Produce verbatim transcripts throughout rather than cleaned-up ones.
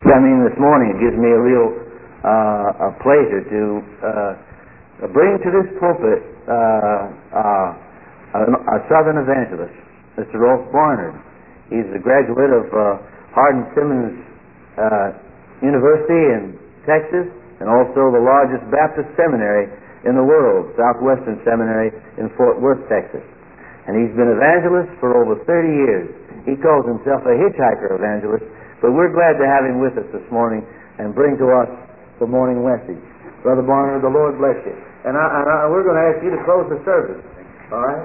I mean, this morning it gives me a real uh, a pleasure to uh, bring to this pulpit uh, uh, a, a Southern evangelist, Mister Rolf Barnard. He's a graduate of uh, Hardin Simmons uh, University in Texas, and also the largest Baptist seminary in the world, Southwestern Seminary in Fort Worth, Texas. And he's been evangelist for over thirty years. He calls himself a hitchhiker evangelist, but we're glad to have him with us this morning and bring to us the morning message. Brother Barnard, the Lord bless you. And, I, and I, we're going to ask you to close the service. All right?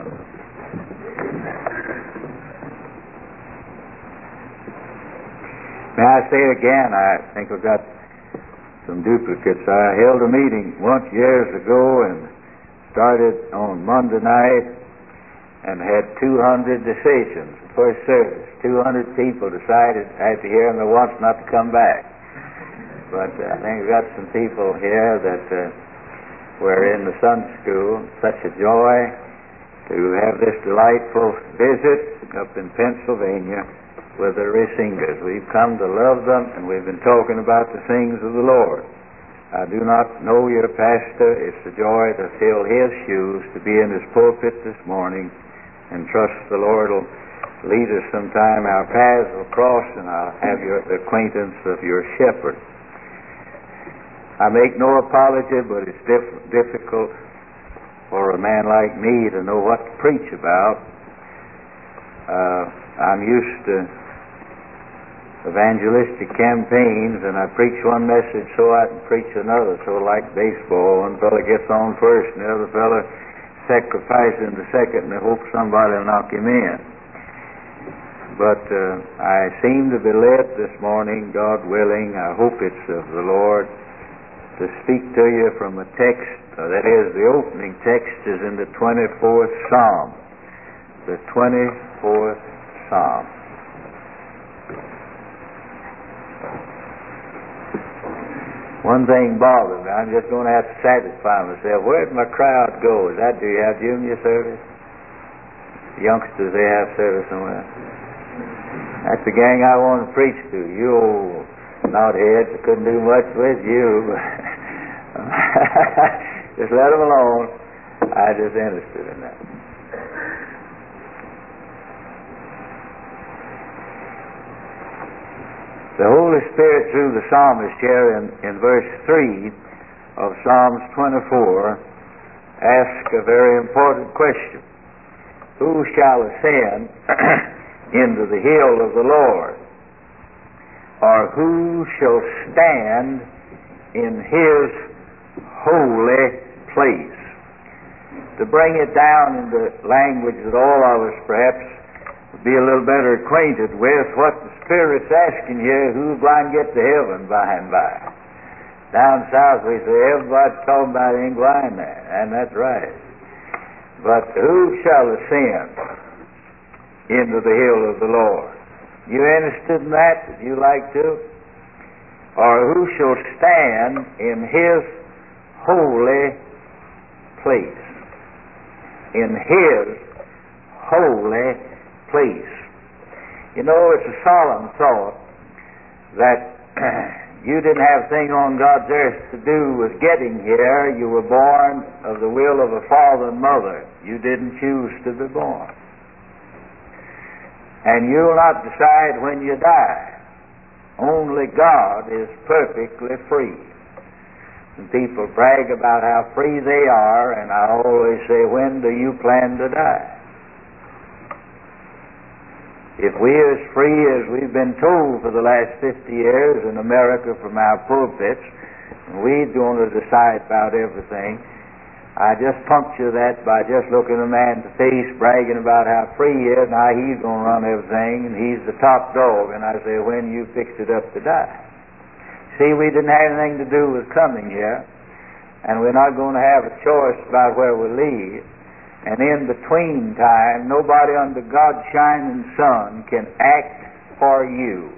May I say again, I think we've got some duplicates. I held a meeting once years ago and started on Monday night and had two hundred decisions. First service, two hundred people decided after hearing the once not to come back. But uh, I think we've got some people here that uh, were in the Sunday school. Such a joy to have this delightful visit up in Pennsylvania with the Rissingers. We've come to love them, and we've been talking about the things of the Lord. I do not know your pastor. It's a joy to fill his shoes, to be in his pulpit this morning, and trust the Lord will lead us sometime. Our paths will cross, and I'll have your, the acquaintance of your shepherd. I make no apology, but it's diff- difficult for a man like me to know what to preach about. Uh, I'm used to evangelistic campaigns, and I preach one message so I can preach another. So like baseball, one fellow gets on first, and the other fellow sacrifices in the second, and they hope somebody will knock him in. But uh, I seem to be led this morning, God willing, I hope it's of the Lord, to speak to you from a text, uh, that is, the opening text is in the twenty-fourth Psalm. The twenty-fourth Psalm. One thing bothers me, I'm just going to have to satisfy myself. Where'd my crowd go? Is that, do you have junior service? Youngsters, they have service somewhere. That's the gang I want to preach to. You old knotheads, I couldn't do much with you. Just let them alone. I'm just interested in that. The Holy Spirit, through the psalmist here in, in verse three of Psalms twenty-four, asks a very important question. Who shall ascend into the hill of the Lord? Or who shall stand in His holy place? To bring it down into language that all of us perhaps would be a little better acquainted with, what the Spirit's asking here, who's going to get to heaven by and by? Down south we say, everybody's talking about ain't going there, and that's right. But who shall ascend into the hill of the Lord? You interested in that? Would you like to? Or who shall stand in His holy place? In His holy place. You know, it's a solemn thought that you didn't have a thing on God's earth to do with getting here. You were born of the will of a father and mother. You didn't choose to be born. And you'll not decide when you die. Only God is perfectly free. And people brag about how free they are, and I always say, when do you plan to die? If we're as free as we've been told for the last fifty years in America from our pulpits, and we're going to decide about everything, I just puncture that by just looking a man in the face, bragging about how free he is and how he's going to run everything, and he's the top dog. And I say, when you fix it up to die? See, we didn't have anything to do with coming here, and we're not going to have a choice about where we live. And in between time, nobody under God's shining sun can act for you.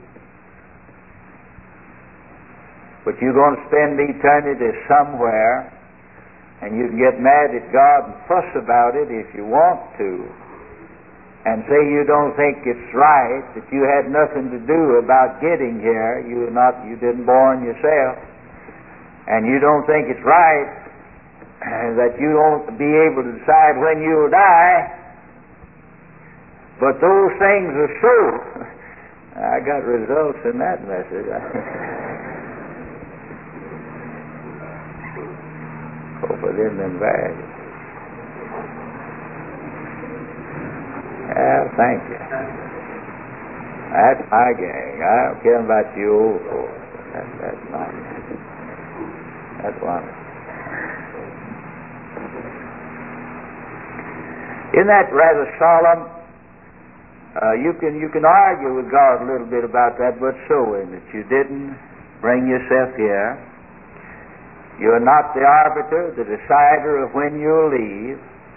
But you're going to spend eternity somewhere, and you can get mad at God and fuss about it if you want to. and say you don't think it's right, that you had nothing to do about getting here, you were not, you didn't born yourself, and you don't think it's right that you won't be able to decide when you'll die, but those things are so. I got results in that message. Hope I didn't embarrass you. Well, thank you. That's my gang. I don't care about you old folks. That, that's my gang. That's wonderful. Isn't that rather solemn? Uh, you can you can argue with God a little bit about that, but so in that you didn't bring yourself here. You're not the arbiter, the decider of when you'll leave.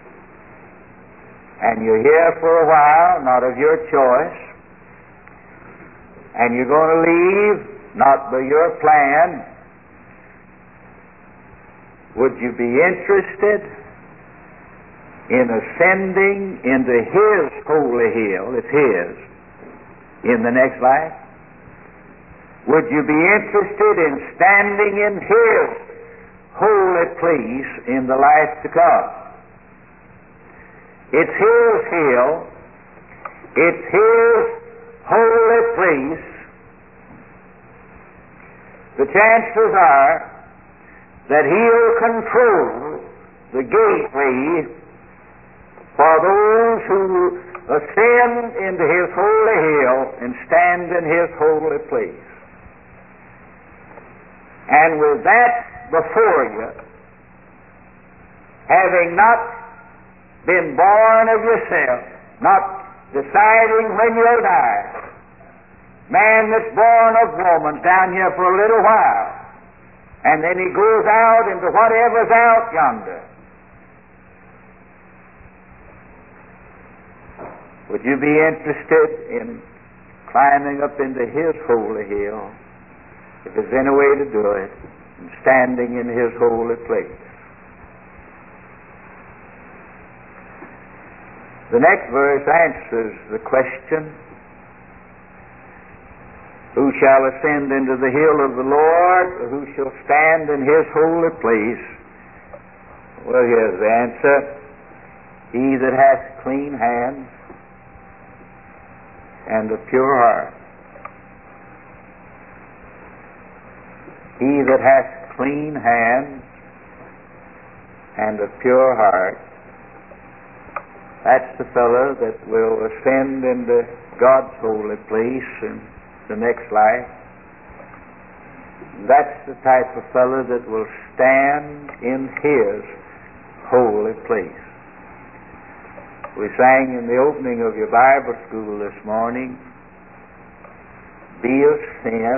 And you're here for a while, not of your choice. And you're going to leave, not by your plan. Would you be interested in ascending into His holy hill, it's His, in the next life? Would you be interested in standing in His holy place in the life to come? It's His hill, it's His holy place. The chances are that He'll control the gateway for those who ascend into His holy hill and stand in His holy place. And with that before you, having not been born of yourself, not deciding when you'll die, man that's born of woman down here for a little while, and then he goes out into whatever's out yonder. Would you be interested in climbing up into His holy hill, if there's any way to do it, and standing in His holy place? The next verse answers the question, who shall ascend into the hill of the Lord, or who shall stand in His holy place? Well, here's the answer. He that hath clean hands and a pure heart. He that hath clean hands and a pure heart, that's the fellow that will ascend into God's holy place in the next life. That's the type of fellow that will stand in His holy place. We sang in the opening of your Bible school this morning, be of sin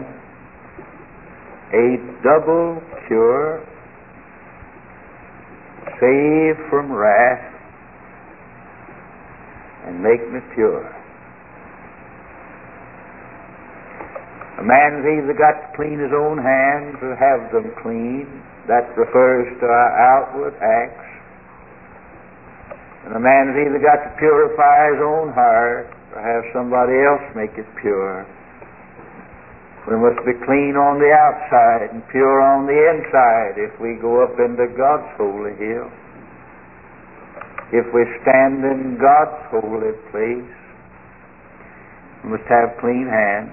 a double cure, save from wrath, and make me pure. A man's either got to clean his own hands or have them clean. That refers to our outward acts. And a man's either got to purify his own heart or have somebody else make it pure. We must be clean on the outside and pure on the inside if we go up into God's holy hill. If we stand in God's holy place, we must have clean hands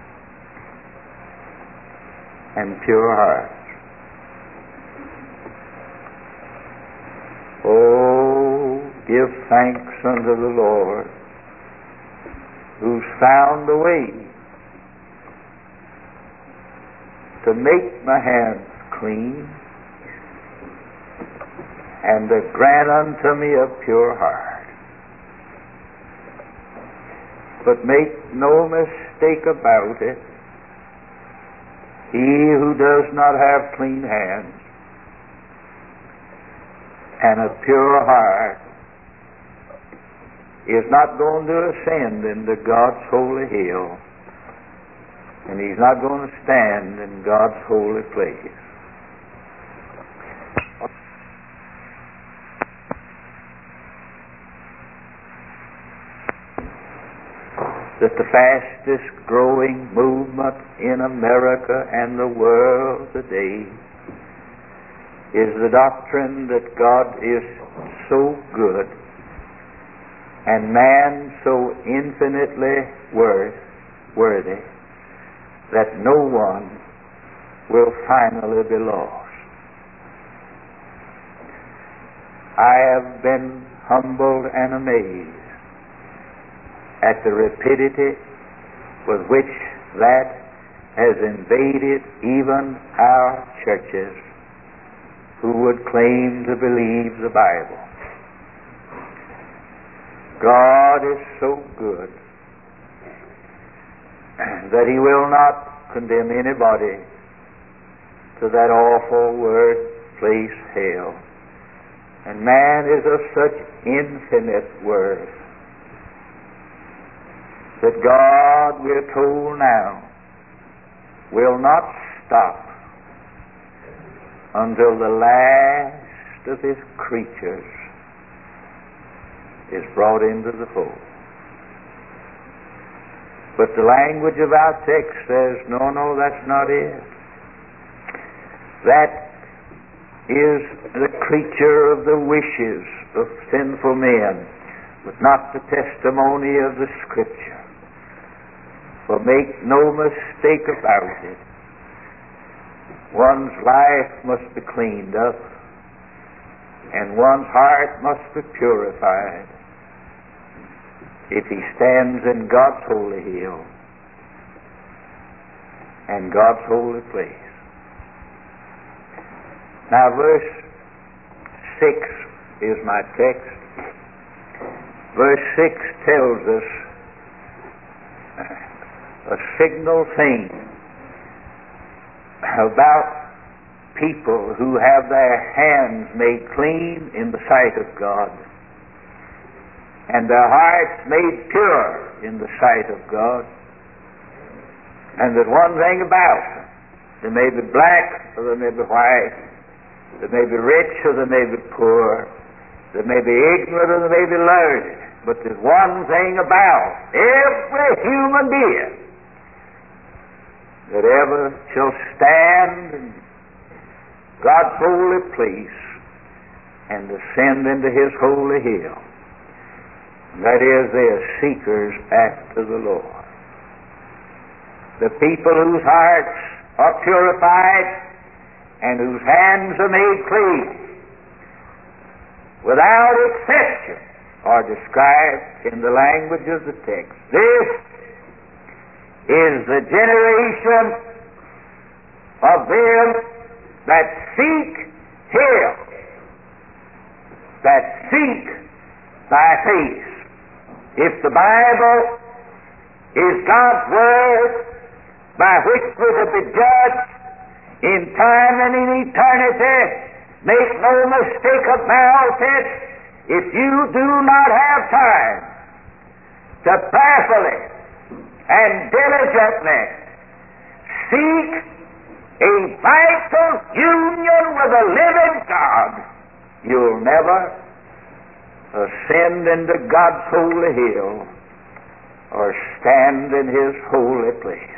and pure hearts. Oh, give thanks unto the Lord, who's found a way to make my hands clean and to grant unto me a pure heart. But make no mistake about it, he who does not have clean hands and a pure heart is not going to ascend into God's holy hill, and he's not going to stand in God's holy place. that the fastest growing movement in America and the world today is the doctrine that God is so good and man so infinitely worth, worthy that no one will finally be lost. I have been humbled and amazed at the rapidity with which that has invaded even our churches who would claim to believe the Bible. God is so good that He will not condemn anybody to that awful word, place, hell. And man is of such infinite worth that God, we're told now, will not stop until the last of His creatures is brought into the fold. But the language of our text says, no, no, that's not it. That is the creature of the wishes of sinful men, but not the testimony of the Scripture. For make no mistake about it, one's life must be cleaned up, and one's heart must be purified if he stands in God's holy hill and God's holy place. Now verse six is my text. Verse six tells us a signal thing about people who have their hands made clean in the sight of God and their hearts made pure in the sight of God, and that one thing about them, they may be black or they may be white, they may be rich or they may be poor, they may be ignorant or they may be learned, but there's one thing about every human being that ever shall stand in God's holy place and descend into His holy hill. That is, they are seekers after the Lord. The people whose hearts are purified and whose hands are made clean, without exception, are described in the language of the text. This is the generation of them that seek Him, that seek Thy face. If the Bible is God's Word by which we're to be judged in time and in eternity, make no mistake about it, if you do not have time to prayerfully and diligently seek a vital union with the living God, you'll never ascend into God's holy hill or stand in His holy place.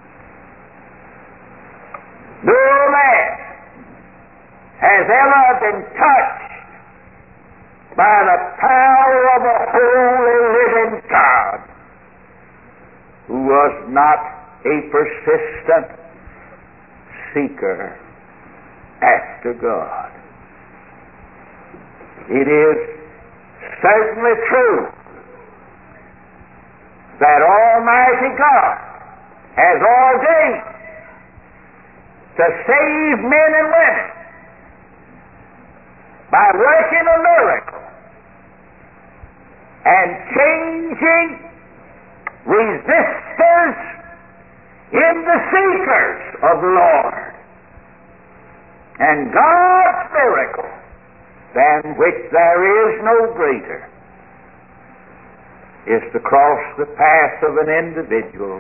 No man has ever been touched by the power of a holy living God who was not a persistent seeker after God. It is certainly true that Almighty God has ordained to save men and women by working a miracle and changing resistors into seekers of the Lord. And God's miracle, than which there is no greater, is to cross the path of an individual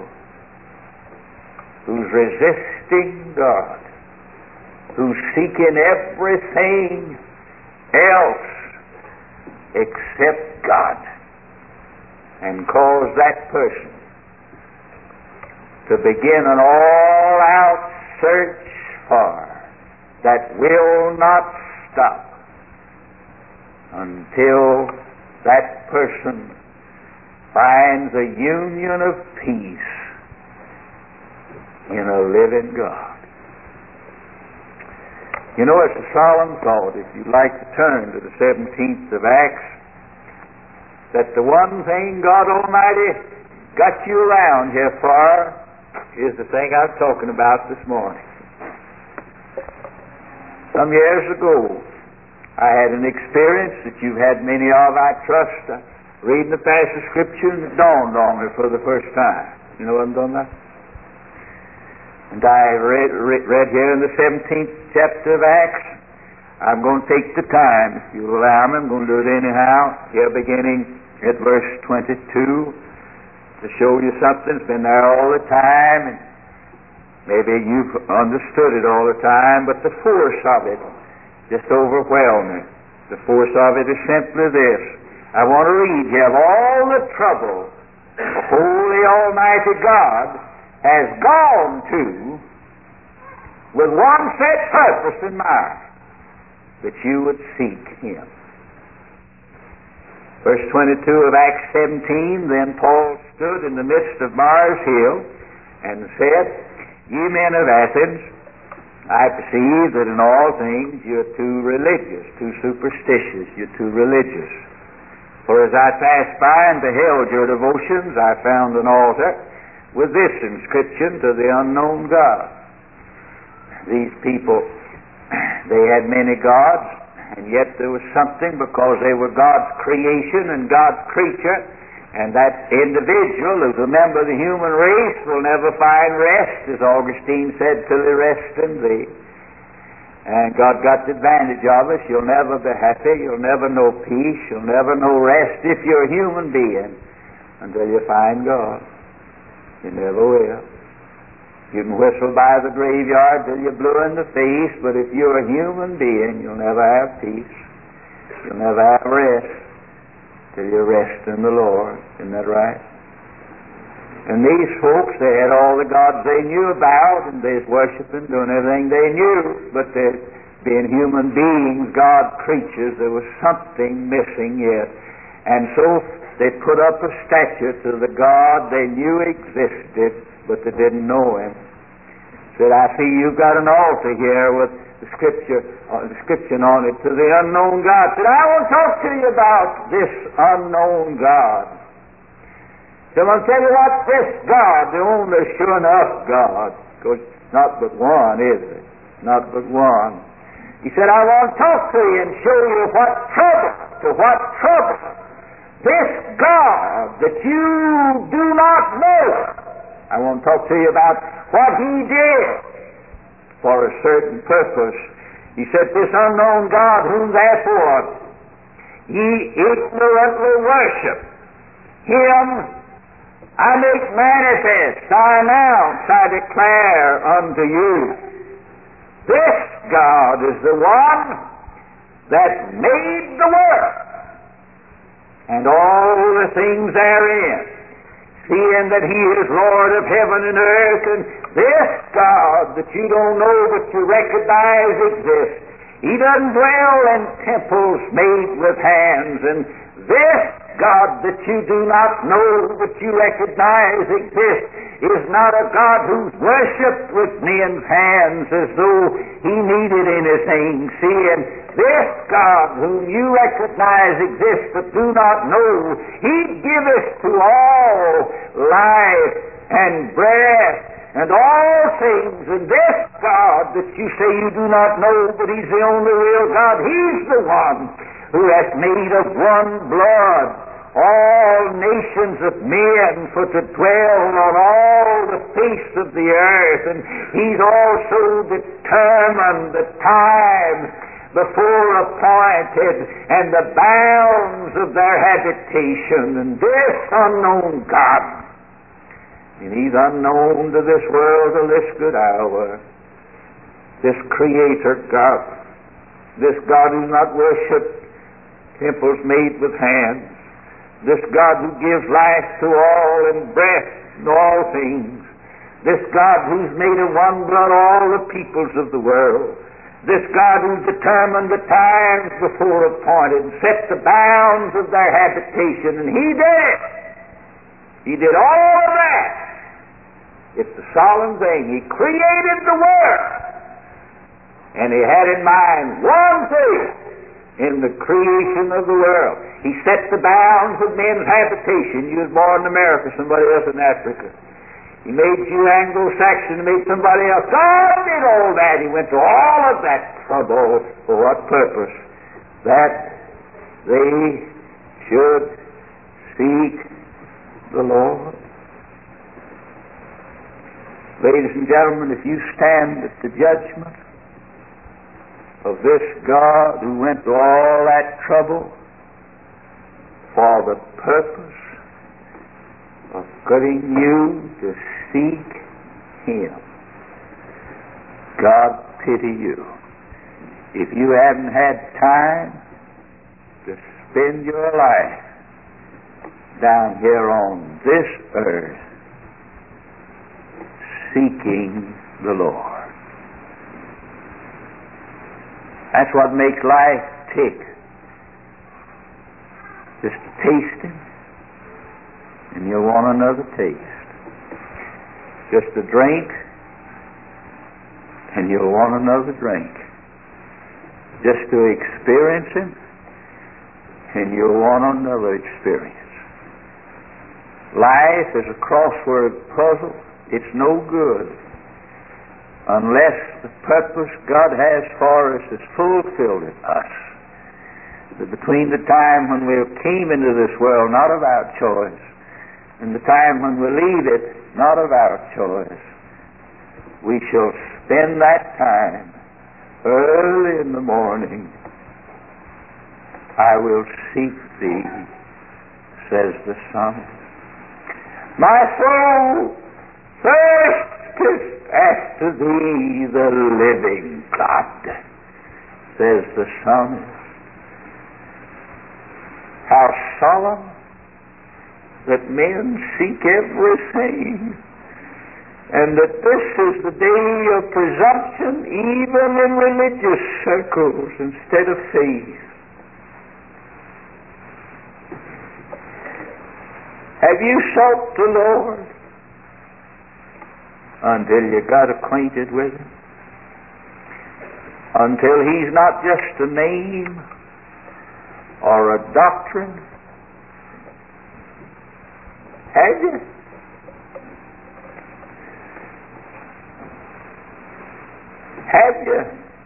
who's resisting God, who's seeking everything else except God, and cause that person to begin an all-out search for that will not stop until that person finds a union of peace in a living God. You know, it's a solemn thought, if you'd like to turn to the seventeenth of Acts, that the one thing God Almighty got you around here for is the thing I'm talking about this morning. Some years ago, I had an experience that you've had many of, I trust, uh, reading the passage of Scripture, and it dawned on me for the first time. You know what I'm talking about? And I read, read, read here in the seventeenth chapter of Acts. I'm going to take the time, if you'll allow me. I'm going to do it anyhow. Here beginning at verse twenty-two to show you something that's been there all the time. And maybe you've understood it all the time, but the force of it just overwhelming. The force of it is simply this. I want to read you of all the trouble the Holy Almighty God has gone to with one set purpose in mind, that you would seek Him. Verse twenty-two of Acts seventeen, then Paul stood in the midst of Mars Hill and said, Ye men of Athens, I perceive that in all things you're too religious, too superstitious, you're too religious. For as I passed by and beheld your devotions, I found an altar with this inscription, to the unknown God. These people, they had many gods, and yet there was something, because they were God's creation and God's creature, and that individual who's a member of the human race will never find rest, as Augustine said, till he rests in thee. And God got the advantage of us. You'll never be happy, you'll never know peace, you'll never know rest if you're a human being until you find God. You never will. You can whistle by the graveyard till you're blue in the face, but if you're a human being, you'll never have peace. You'll never have rest till you rest in the Lord. Isn't that right? And these folks, they had all the gods they knew about, and they was worshiping, doing everything they knew, but they, being human beings, God creatures, there was something missing yet. And so they put up a statue to the God they knew existed, but they didn't know Him. Said, I see you've got an altar here with the scripture, uh, description on it, to the unknown God. Said, I want to talk to you about this unknown God. So I'm going to tell you what, this God, the only sure enough God, because it's not but one, is it? Not but one. He said, I want to talk to you and show you what trouble, to what trouble this God that you do not know. I want to talk to you about what He did for a certain purpose. He said, this unknown God, whom therefore ye ignorantly worship, Him I make manifest, I announce, I declare unto you. This God is the one that made the world and all the things therein, seeing that He is Lord of heaven and earth, and this God that you don't know but you recognize exists. He doesn't dwell in temples made with hands, and this God that you do not know but you recognize exists is not a God who's worshipped with men's hands as though He needed anything. Seeing this God whom you recognize exists but do not know, He giveth to all life and breath and all things. And this God that you say you do not know, but He's the only real God, He's the one who hath made of one blood all nations of men for to dwell on all the face of the earth. And He's also determined the time before appointed and the bounds of their habitation. And this unknown God, and He's unknown to this world till this good hour, this Creator God, this God who's not worshipped, temples made with hands, this God who gives life to all and breath and all things, This God who's made of one blood all the peoples of the world. This God who determined the times before appointed and set the bounds of their habitation. And He did it. He did all of that. It's a solemn thing. He created the world. And He had in mind one thing in the creation of the world. He set the bounds of men's habitation. You was born in America, somebody else in Africa. He made you Anglo-Saxon, He made somebody else. God did all that. He went to all of that trouble. For what purpose? That they should seek the Lord. Ladies and gentlemen, if you stand at the judgment of this God who went to all that trouble for the purpose of getting you to seek Him, God pity you. If you haven't had time to spend your life down here on this earth seeking the Lord. That's what makes life tick. Just a tasting, and you'll want another taste. Just a drink, and you'll want another drink. Just to experience Him, and you'll want another experience. Life is a crossword puzzle. It's no good unless the purpose God has for us is fulfilled in us. But between the time when we came into this world, not of our choice, and the time when we leave it, not of our choice, we shall spend that time early in the morning. I will seek Thee, says the psalmist. My soul thirsteth after Thee, the living God, says the psalmist. How solemn that men seek everything, and that this is the day of presumption even in religious circles instead of faith. Have you sought the Lord until you got acquainted with Him? Until He's not just a name or a doctrine? Have you? Have you?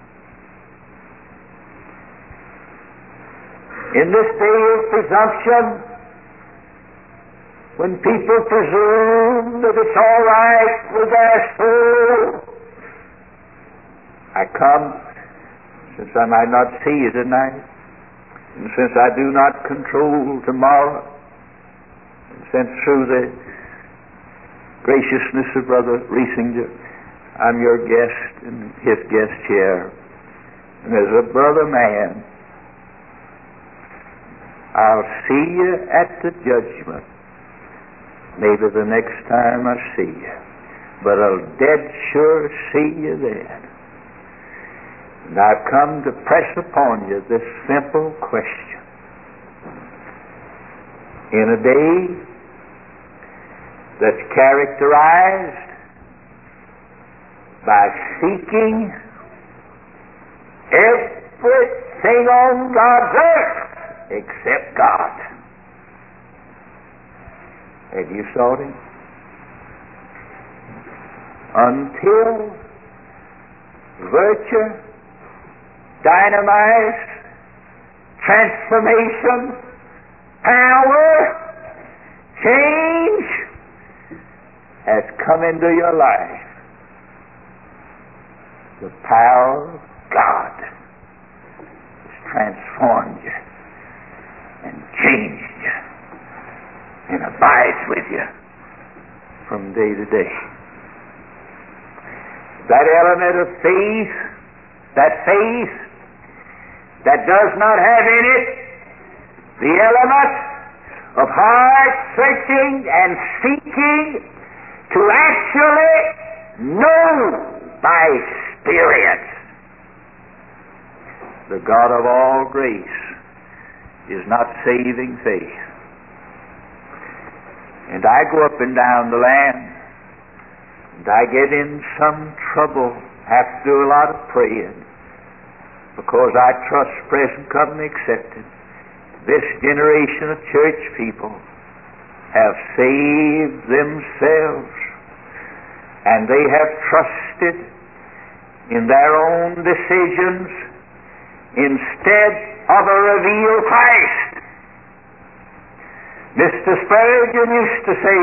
In this day of presumption, when people presume that it's all right with their soul, I come, since I might not see you tonight, and since I do not control tomorrow, and since through the graciousness of Brother Riesinger, I'm your guest in his guest chair, and as a brother man, I'll see you at the judgment. Maybe the next time I see you, but I'll dead sure see you then. And I've come to press upon you this simple question. In a day that's characterized by seeking everything on God's earth except God. Have you sought Him? Until virtue, dynamite, transformation, power, change has come into your life. The power of God has transformed you and changed you and abides with you from day to day. That element of faith, that faith that does not have in it the element of heart searching and seeking to actually know by experience the God of all grace is not saving faith. And I go up and down the land, and I get in some trouble, have to do a lot of praying, because I trust present company accepted. This generation of church people have saved themselves, and they have trusted in their own decisions instead of a revealed Christ. Mister Spurgeon used to say,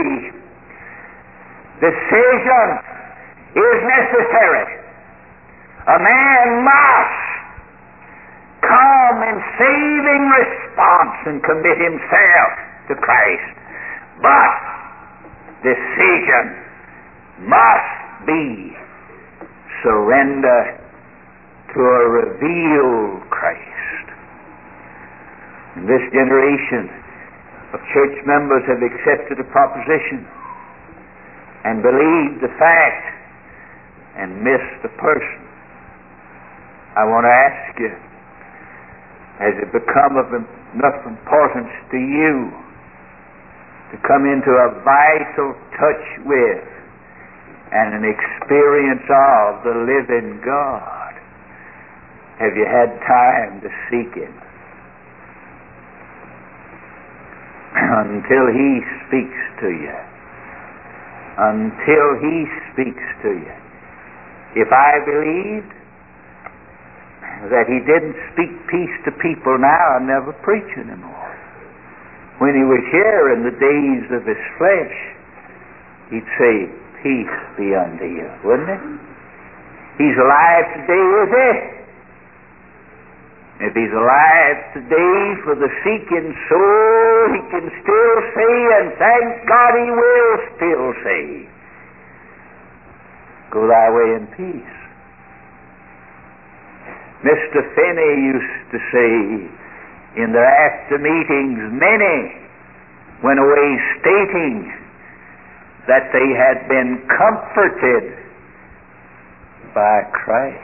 decision is necessary. A man must come in saving response and commit himself to Christ. But decision must be surrender to a revealed Christ. And this generation of church members have accepted a proposition and believed the fact and missed the person. I want to ask you, has it become of enough importance to you to come into a vital touch with and an experience of the living God? Have you had time to seek Him? Until He speaks to you. Until He speaks to you. If I believed that He didn't speak peace to people now, I'd never preach anymore. When He was here in the days of His flesh, He'd say, peace be unto you, wouldn't He? He's alive today, is He? If He's alive today for the seeking soul, He can still say, and thank God He will still say, go thy way in peace. Mister Finney used to say in their after meetings, many went away stating that they had been comforted by Christ.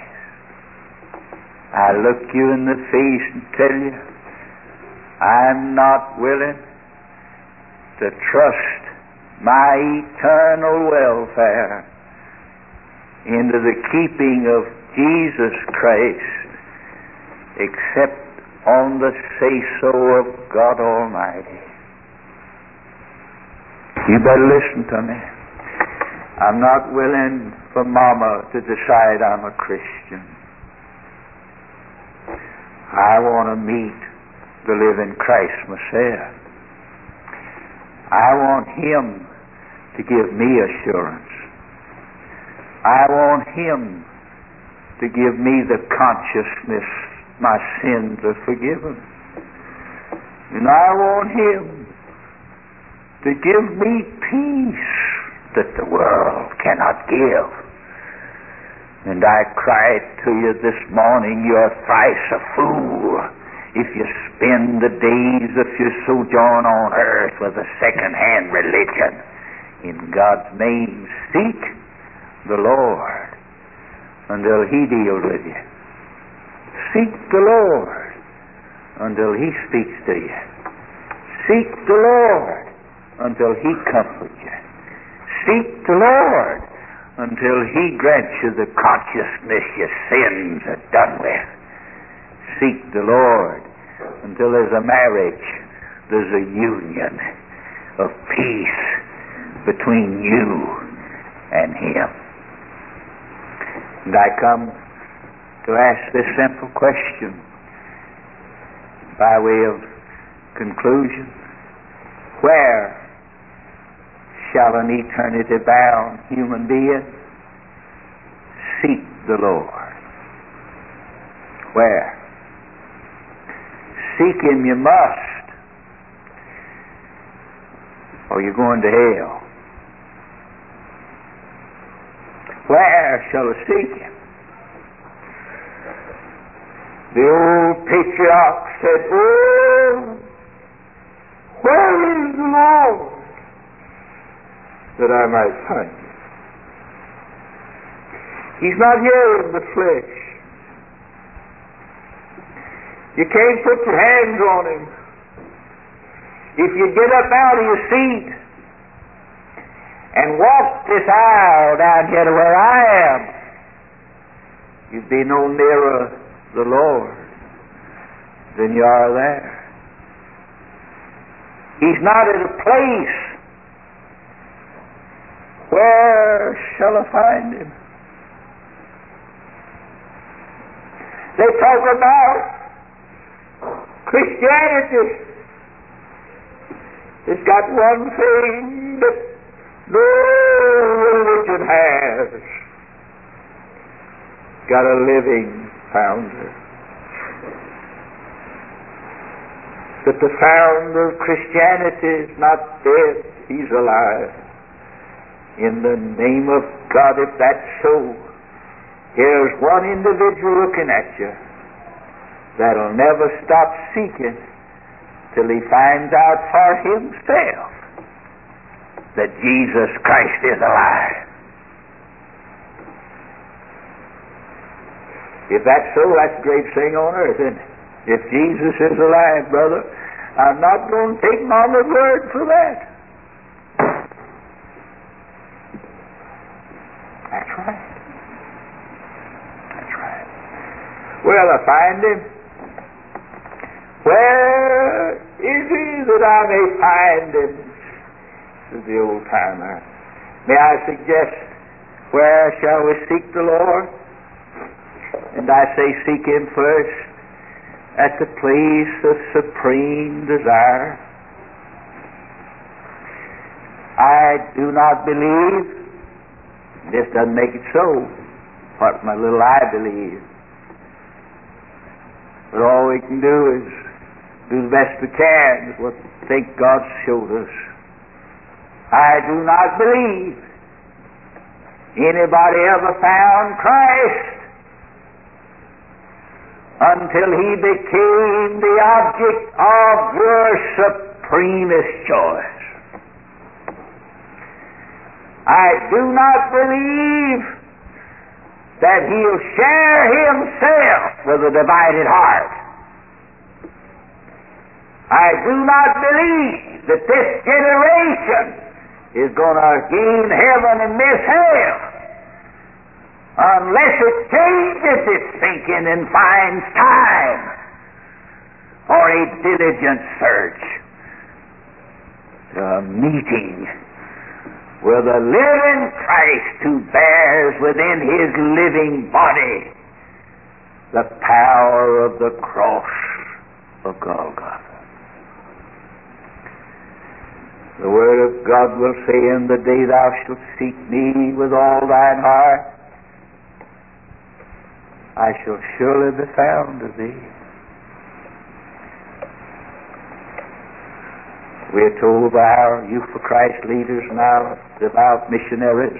I look you in the face and tell you, I'm not willing to trust my eternal welfare into the keeping of Jesus Christ except on the say-so of God Almighty. You better listen to me. I'm not willing for Mama to decide I'm a Christian. I want to meet the living Christ myself. I want Him to give me assurance. I want Him to give me the consciousness my sins are forgiven. And I want Him to give me peace that the world cannot give. And I cry to you this morning, you're thrice a fool if you spend the days of your sojourn on earth with a second-hand religion. In God's name, seek the Lord until He deals with you. Seek the Lord until He speaks to you. Seek the Lord until He comforts you. Seek the Lord until He grants you the consciousness your sins are done with. Seek the Lord until there's a marriage, there's a union of peace between you and Him. And I come to ask this simple question by way of conclusion. Where shall an eternity-bound human being seek the Lord? Where? Seek Him you must, or you're going to hell. Where shall I seek Him? The old patriarch said, oh, where is the Lord? that I might find him. He's not here in the flesh. You can't put your hands on him. If you get up out of your seat and walk this aisle down here to where I am, you'd be no nearer the Lord than you are there. He's not at a place. Where shall I find him? They talk about Christianity. It's got one thing that no religion has. It's got a living founder. But the founder of Christianity is not dead. He's alive. In the name of God, if that's so, here's one individual looking at you that'll never stop seeking till he finds out for himself that Jesus Christ is alive. If that's so, that's the greatest thing on earth, isn't it? If Jesus is alive, brother, I'm not going to take Mama's word for that. That's right. That's right. Well, I find him. Where is he that I may find him? Says the old timer. May I suggest, where shall we seek the Lord? And I say, seek him first at the place of supreme desire. I do not believe. This doesn't make it so. What my little I believe. But all we can do is do the best we can with what we think God showed us. I do not believe anybody ever found Christ until he became the object of your supremest choice. I do not believe that he'll share himself with a divided heart. I do not believe that this generation is going to gain heaven and miss hell unless it changes its thinking and finds time for a diligent search, a meeting with the living Christ who bears within his living body the power of the cross of Golgotha. The Word of God will say, in the day thou shalt seek me with all thine heart, I shall surely be found of thee. We are told by our Youth for Christ leaders and our devout missionaries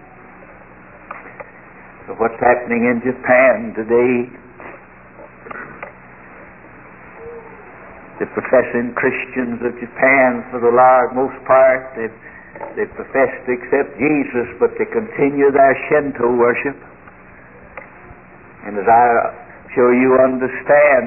of what's happening in Japan today. The professing Christians of Japan, for the large most part, they they profess to accept Jesus, but they continue their Shinto worship. And as I'm sure you understand,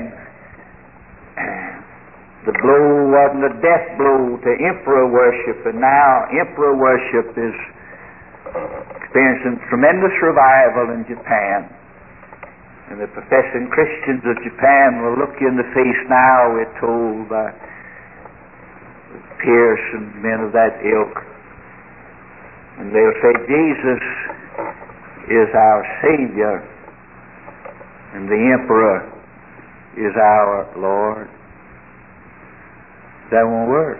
the blow wasn't a death blow to emperor worship, and now emperor worship is experiencing tremendous revival in Japan. And the professing Christians of Japan will look you in the face now, we're told by Pierce and men of that ilk, and they'll say Jesus is our Savior and the Emperor is our Lord. That won't work.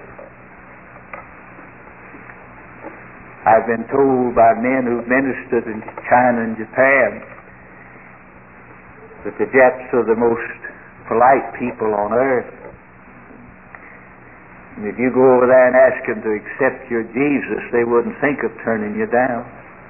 I've been told by men who've ministered in China and Japan that the Japs are the most polite people on earth. And if you go over there and ask them to accept your Jesus, they wouldn't think of turning you down.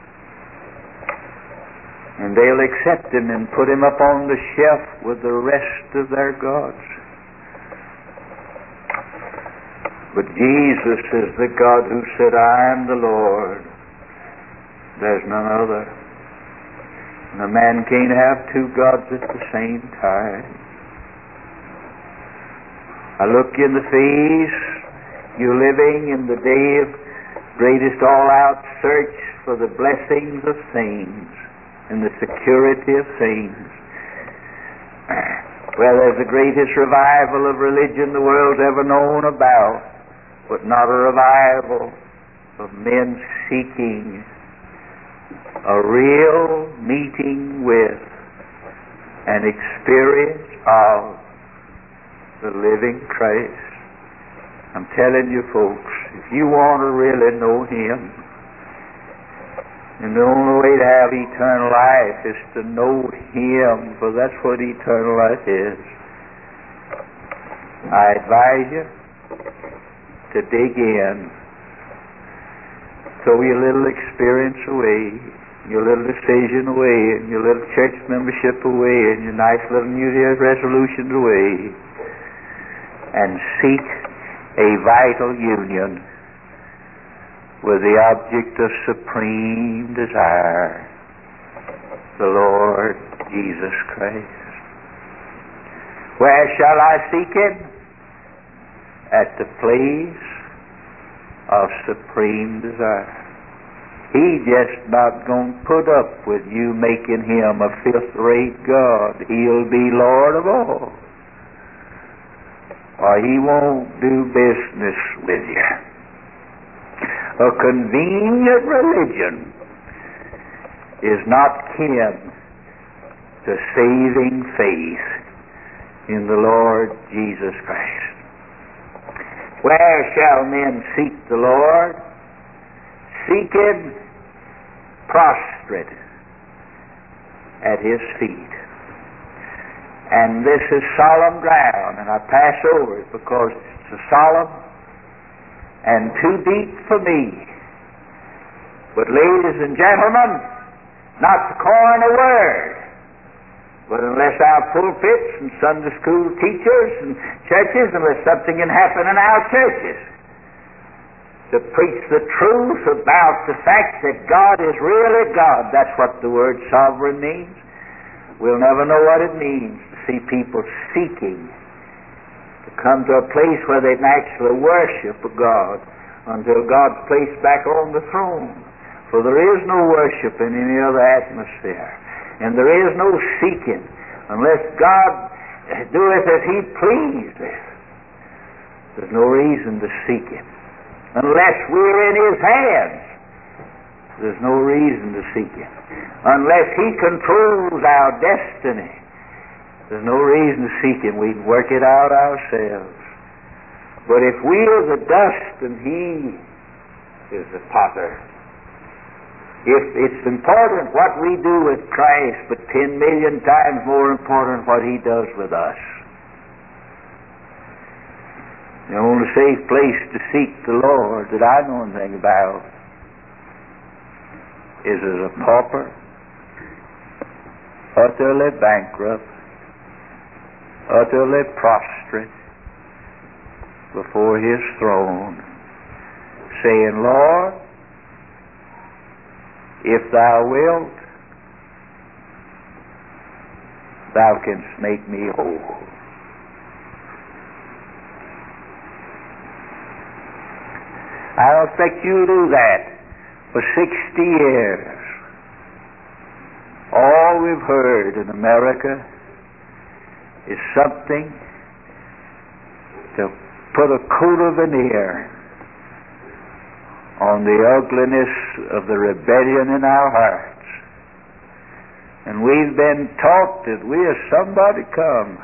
And they'll accept him and put him up on the shelf with the rest of their gods. But Jesus is the God who said, I am the Lord. There's none other. And a man can't have two gods at the same time. I look in the face, you're living in the day of greatest all-out search for the blessings of things and the security of things. Well, there's the greatest revival of religion the world's ever known about, but not a revival of men seeking a real meeting with an experience of the living Christ. I'm telling you folks, if you want to really know Him, and the only way to have eternal life is to know Him, for that's what eternal life is. I advise you to dig in, throw your little experience away, your little decision away, and your little church membership away, and your nice little New Year's resolutions away, and seek a vital union with the object of supreme desire, the Lord Jesus Christ. Where shall I seek Him? At the place of supreme desire. He just not going to put up with you making Him a fifth-rate God. He'll be Lord of all. Or He won't do business with you. A convenient religion is not kin to saving faith in the Lord Jesus Christ. Where shall men seek the Lord? Seek Him prostrate at His feet. And this is solemn ground, and I pass over it because it's a solemn and too deep for me. But ladies and gentlemen, not to coin a word, but unless our pulpits and Sunday school teachers and churches, unless something can happen in our churches to preach the truth about the fact that God is really God, that's what the word sovereign means, we'll never know what it means to see people seeking come to a place where they can actually worship a God until God's placed back on the throne. For there is no worship in any other atmosphere, and there is no seeking unless God doeth as He pleaseth. There's no reason to seek Him. Unless we're in His hands, there's no reason to seek Him. Unless He controls our destiny, there's no reason to seek Him. We can work it out ourselves. But if we are the dust and He is the potter, if it's important what we do with Christ, but ten million times more important what He does with us. The only safe place to seek the Lord that I know anything about is as a pauper, utterly bankrupt, utterly prostrate before His throne, saying, Lord, if Thou wilt, Thou canst make me whole. I don't expect you to do that for sixty years. All we've heard in America is something to put a coat of veneer on the ugliness of the rebellion in our hearts. And we've been taught that we are somebody come.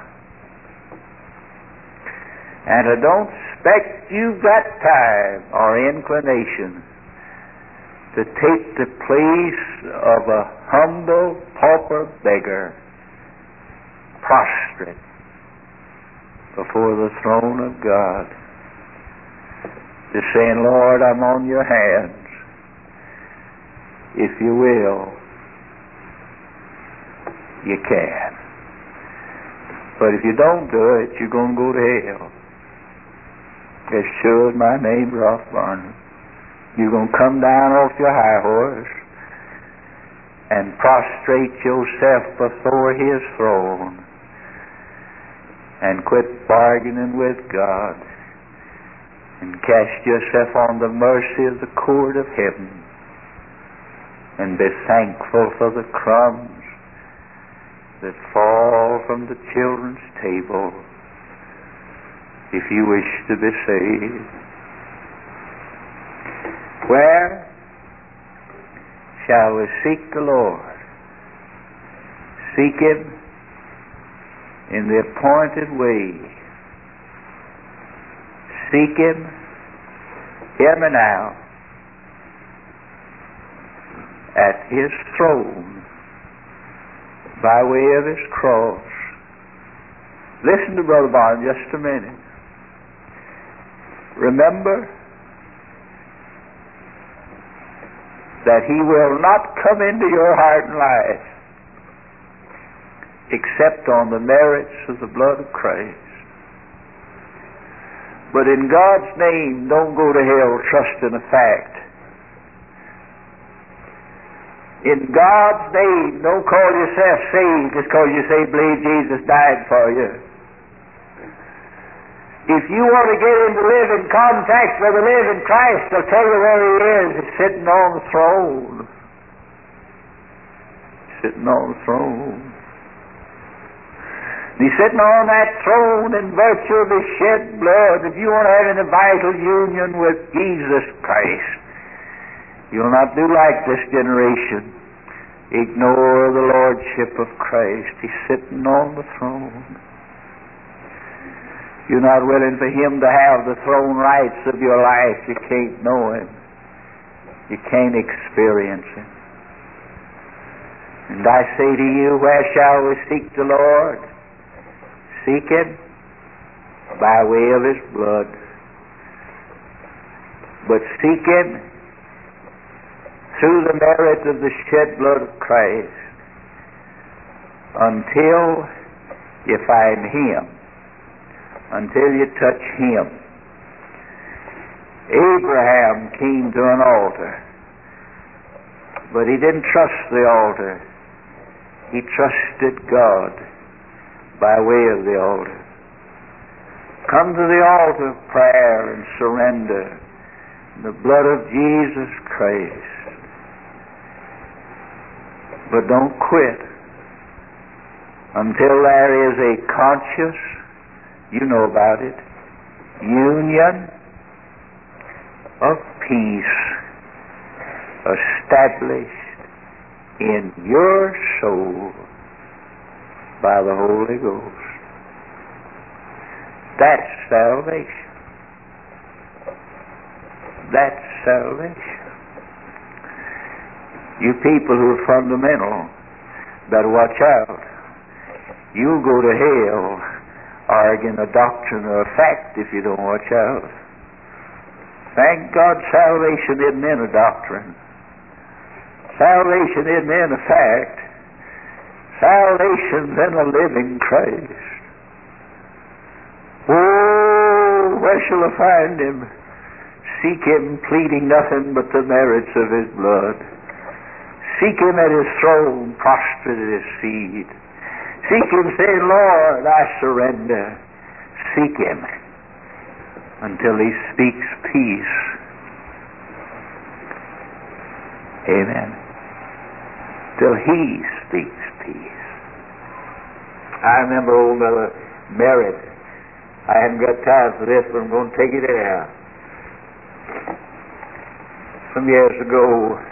And I don't expect you've got time or inclination to take the place of a humble pauper beggar, prostrate before the throne of God, just saying, Lord, I'm on your hands. If you will, you can. But if you don't do it, you're going to go to hell. as sure as my name, Ralph Barnum. You're going to come down off your high horse and prostrate yourself before His throne and quit bargaining with God and cast yourself on the mercy of the court of heaven and be thankful for the crumbs that fall from the children's table if you wish to be saved. Where shall we seek the Lord? Seek Him in the appointed way. Seek Him, hear me now, at His throne by way of His cross. Listen to Brother Barnum just a minute. Remember that He will not come into your heart and life except on the merits of the blood of Christ. But in God's name, don't go to hell trusting a fact. In God's name, don't call yourself saved just because you say, believe Jesus died for you. If you want to get into living contact with the living Christ, I'll tell you where He is. He's sitting on the throne. Sitting on the throne. He's sitting on that throne in virtue of His shed blood. If you want to have a vital union with Jesus Christ, you'll not do like this generation. Ignore the Lordship of Christ. He's sitting on the throne. You're not willing for Him to have the throne rights of your life. You can't know Him. You can't experience Him. And I say to you, where shall we seek the Lord? Seek Him by way of His blood. But seek Him through the merit of the shed blood of Christ until you find Him. Until you touch Him. Abraham came to an altar, but he didn't trust the altar. He trusted God by way of the altar. Come to the altar of prayer and surrender the blood of Jesus Christ. But don't quit until there is a conscious, you know about it, union of peace established in your soul by the Holy Ghost. That's salvation. That's salvation. You people who are fundamental better watch out. You'll go to hell arguing a doctrine or a fact if you don't watch out. Thank God salvation isn't in a doctrine. Salvation isn't in a fact. Salvation's in a living Christ. Oh, where shall I find Him? Seek Him pleading nothing but the merits of His blood. Seek Him at His throne, prostrate at His feet. Seek Him saying, Lord, I surrender. Seek Him until He speaks peace. Amen. Till He speaks peace. I remember old Brother Merritt. I haven't got time for this, but I'm going to take it there. Some years ago,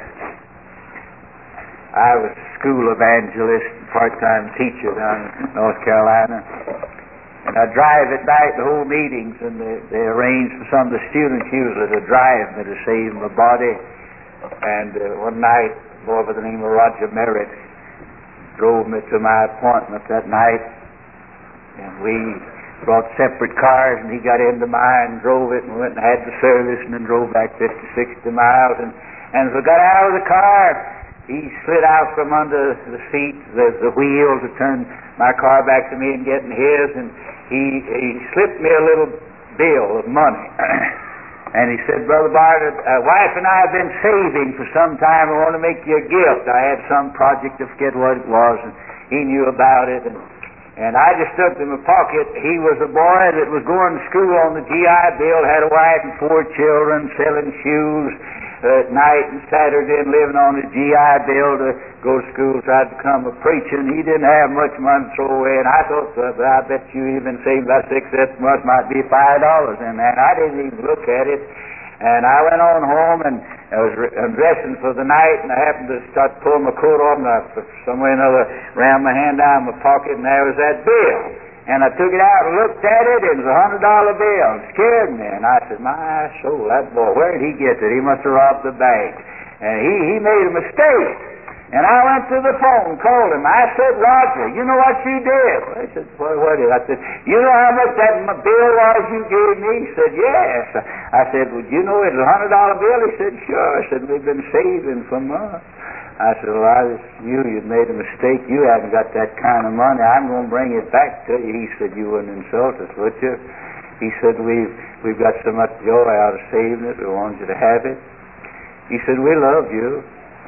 I was a school evangelist, part-time teacher down in North Carolina. And I drive at night to hold meetings, and they, they arranged for some of the students usually to drive me to save my body. And uh, one night, a boy by the name of Roger Merritt drove me to my appointment that night. And we brought separate cars, and he got into mine and drove it, and went and had the service, and then drove back fifty, sixty miles. And, and as we got out of the car, he slid out from under the seat, the, the wheel, to turn my car back to me and get in his, and he, he slipped me a little bill of money. And he said, Brother Bartlett, uh, wife and I have been saving for some time. I want to make you a gift. I had some project, I forget what it was, and he knew about it. And, and I just stuck it in my pocket. He was a boy that was going to school on the G I Bill, had a wife and four children, selling shoes uh, at night and Saturday and living on the G I Bill to go to school, tried to become a preacher. And he didn't have much money to throw away. And I thought, well, I bet you you've been saving about six, that much might be five dollars in that. I didn't even look at it. And I went on home and I was re- dressing for the night, and I happened to start pulling my coat off, and I, some way or another, ran my hand down my pocket, and there was that bill. And I took it out and looked at it, and it was a hundred dollar bill. It scared me, and I said, my soul, that boy, where did he get it? He must have robbed the bank. And he, he made a mistake. And I went to the phone and called him. I said, Roger, you know what you did? I said, what, what did I said, you know how much that bill was you gave me? He said, yes. I said, well, you know it's a hundred dollar bill? He said, sure. I said, we've been saving for months. I said, well, I just knew you'd made a mistake. You haven't got that kind of money. I'm going to bring it back to you. He said, you wouldn't insult us, would you? He said, we've, we've got so much joy out of saving it. We want you to have it. He said, we love you.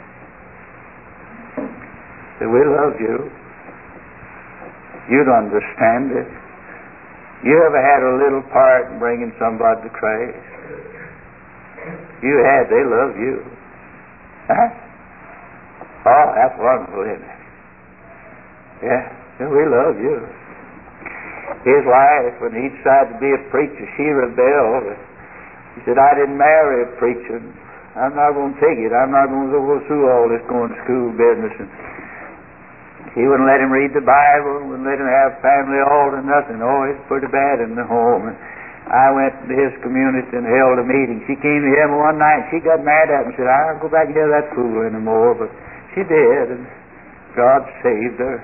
He said, we love you. You'd understand it. You ever had a little part in bringing somebody to Christ? You had. They love you. Huh? Oh, that's wonderful, isn't it? Yeah, we love you. His wife, when he decided to be a preacher, she rebelled. He said, I didn't marry a preacher. I'm not going to take it. I'm not going to go through all this going to school business. And he wouldn't let him read the Bible, wouldn't let him have family altar, nothing. Oh, it's pretty bad in the home. And I went to his community and held a meeting. She came to him one night and she got mad at him and said, I don't go back and hear that fool anymore. But she did, and God saved her.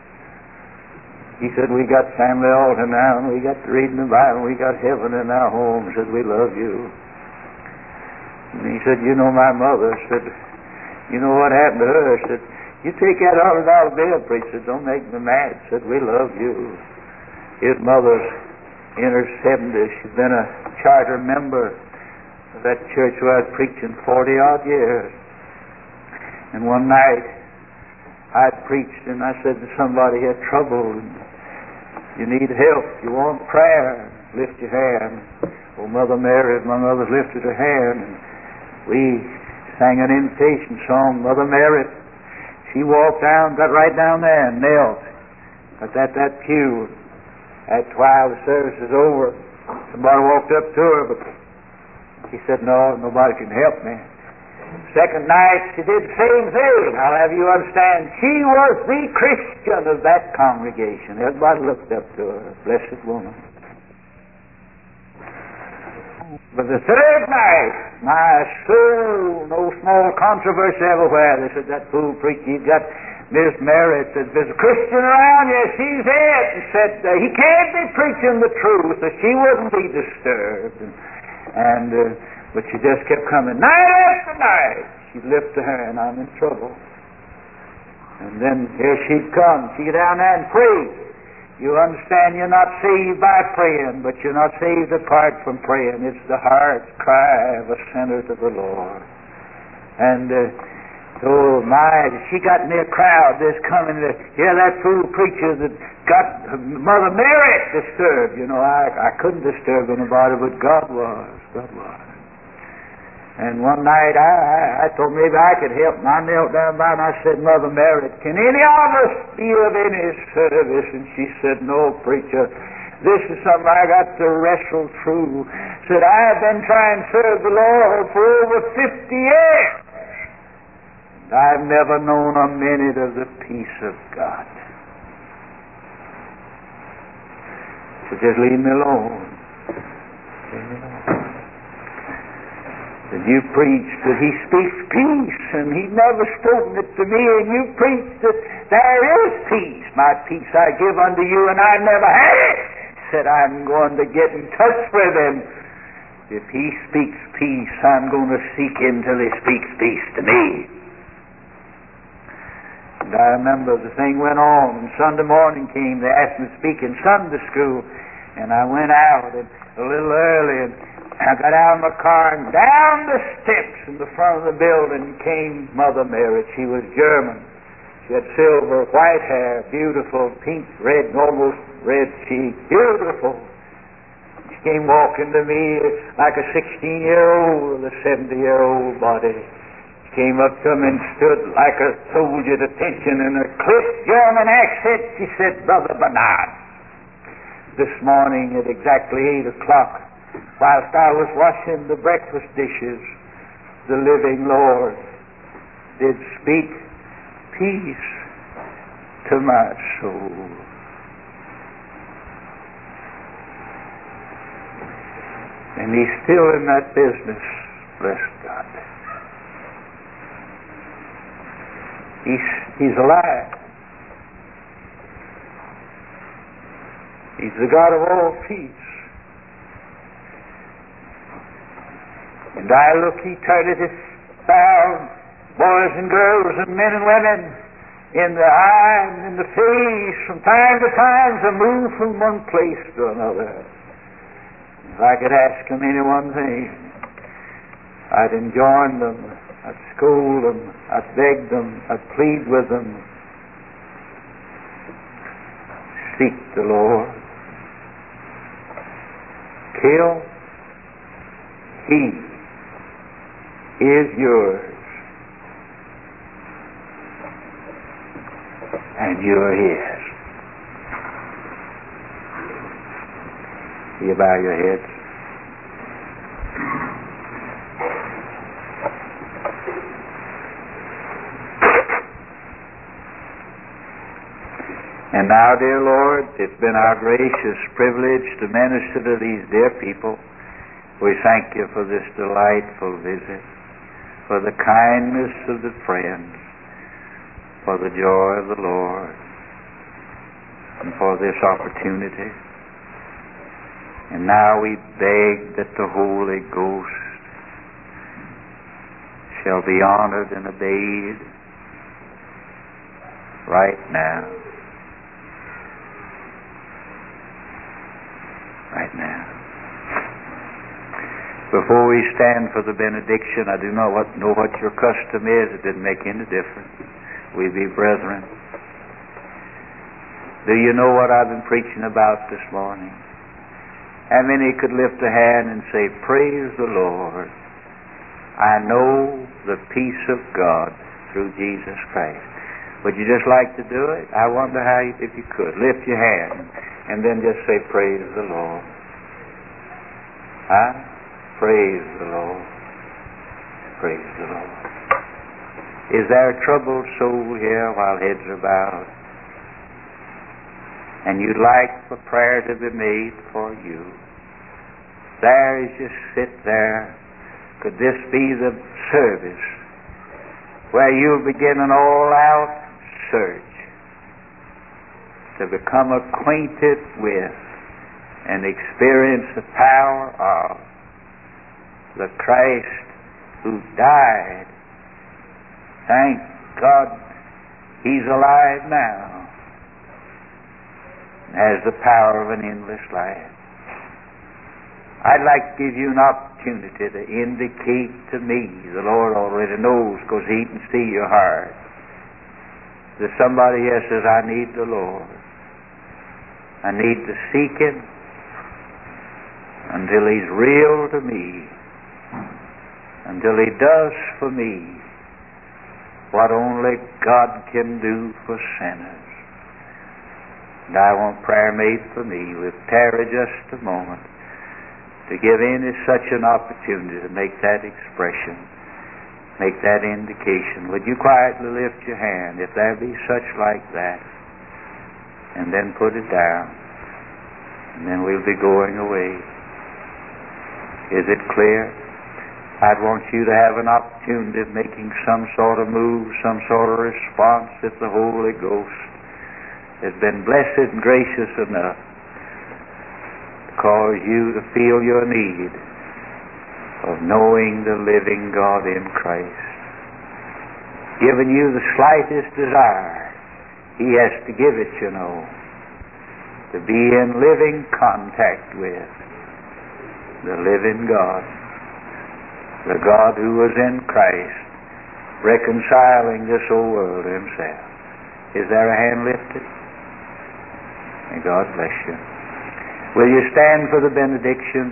He said, we got family altar now, and we got reading the Bible, we got heaven in our home. He said, we love you. And he said, you know my mother. I said, you know what happened to her? I said, you take that hundred dollar bill, preacher, don't make me mad. He said, we love you. His mother's in her seventies. She's been a charter member of that church where I was preaching forty odd years. And one night I preached and I said to somebody who had trouble, and you need help, you want prayer, lift your hand. Well, Mother Mary, my mother lifted her hand, and we sang an invitation song. Mother Mary, she walked down, got right down there and knelt at that, that pew. That's while the service is over. Somebody walked up to her, but she said, no, nobody can help me. Second night, she did the same thing. I'll have you understand, she was the Christian of that congregation. Everybody looked up to her, blessed woman. But the third night, my soul, no small controversy everywhere. They said, that fool preacher, he's got Miss Mary. Said, there's a Christian around here, she's it. And said, uh, he can't be preaching the truth, so she wouldn't be disturbed. And, and uh, but she just kept coming. Night after night, she'd lift her hand, I'm in trouble. And then here she'd come. She'd get down there and pray. You understand, you're not saved by praying, but you're not saved apart from praying. It's the heart cry of a sinner to the Lord. And uh, oh my, she got me a crowd that's coming to hear that fool preacher that got Mother Mary disturbed. You know, I, I couldn't disturb anybody, but God was. God was. And one night I, I, I thought maybe I could help, and I knelt down by and I said, Mother Mary, can any of us be of any service? And she said, no, preacher, this is something I got to wrestle through. Said, I've been trying to serve the Lord for over fifty years. And I've never known a minute of the peace of God. So just leave me alone. Leave me alone. And you preached that He speaks peace, and He'd never spoken it to me, and you preached that there is peace. My peace I give unto you, and I never had it. Said, I'm going to get in touch with Him. If He speaks peace, I'm going to seek Him till He speaks peace to me. And I remember the thing went on, and Sunday morning came, they asked me to speak in Sunday school, and I went out, and a little early, and I got out of my car, and down the steps in the front of the building came Mother Mary. She was German. She had silver, white hair, beautiful, pink, red, almost red cheek, beautiful. She came walking to me like a sixteen-year-old with a seventy-year-old body. She came up to me and stood like a soldier at attention in a crisp German accent. She said, Brother Bernard, this morning at exactly eight o'clock, whilst I was washing the breakfast dishes, the living Lord did speak peace to my soul. And He's still in that business, bless God. He's, he's alive. He's the God of all peace. And I look eternity bound, boys and girls and men and women, in the eye and in the face, from time to time, to move from one place to another. If I could ask them any one thing, I'd enjoin them, I'd scold them, I'd beg them, I'd plead with them. Seek the Lord. Kill. He is yours. And you're His. You bow your heads. And now, dear Lord, it's been our gracious privilege to minister to these dear people. We thank You for this delightful visit, for the kindness of the friends, for the joy of the Lord, and for this opportunity. And now we beg that the Holy Ghost shall be honored and obeyed right now. Right now. Before we stand for the benediction, I do not what, know what your custom is. It didn't make any difference. We be brethren. Do you know what I've been preaching about this morning? How many could lift a hand and say, Praise the Lord. I know the peace of God through Jesus Christ. Would you just like to do it? I wonder how you, if you could. Lift your hand and then just say, Praise the Lord. Huh? Praise the Lord. Praise the Lord. Is there a troubled soul here while heads are bowed? And you'd like for prayer to be made for you? There, as you sit there, could this be the service where you'll begin an all-out search to become acquainted with and experience the power of the Christ who died? Thank God He's alive now and has the power of an endless life. I'd like to give you an opportunity to indicate to me, the Lord already knows because He can see your heart, that somebody here says, I need the Lord. I need to seek Him until He's real to me, until He does for me what only God can do for sinners. And I want prayer made for me. We'll tarry just a moment to give any such an opportunity to make that expression, make that indication. Would you quietly lift your hand if there be such like that, and then put it down, and then we'll be going away. Is it clear? I'd want you to have an opportunity of making some sort of move, some sort of response if the Holy Ghost has been blessed and gracious enough to cause you to feel your need of knowing the living God in Christ. Given you the slightest desire, He has to give it, you know, to be in living contact with the living God, the God who was in Christ, reconciling this old world to himself. Is there a hand lifted? May God bless you. Will you stand for the benediction?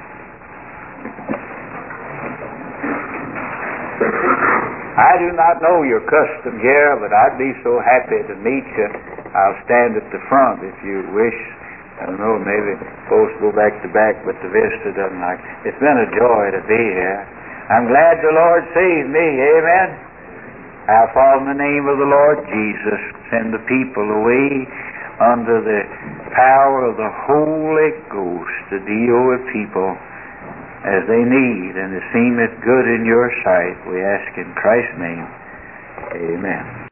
I do not know your custom here, but I'd be so happy to meet you. I'll stand at the front if you wish. I don't know, maybe folks go back to back, but the visitor doesn't like it. It's been a joy to be here. I'm glad the Lord saved me. Amen. I'll fall in the name of the Lord Jesus. Send the people away under the power of the Holy Ghost to deal with people as they need, and it seemeth good in your sight. We ask in Christ's name. Amen.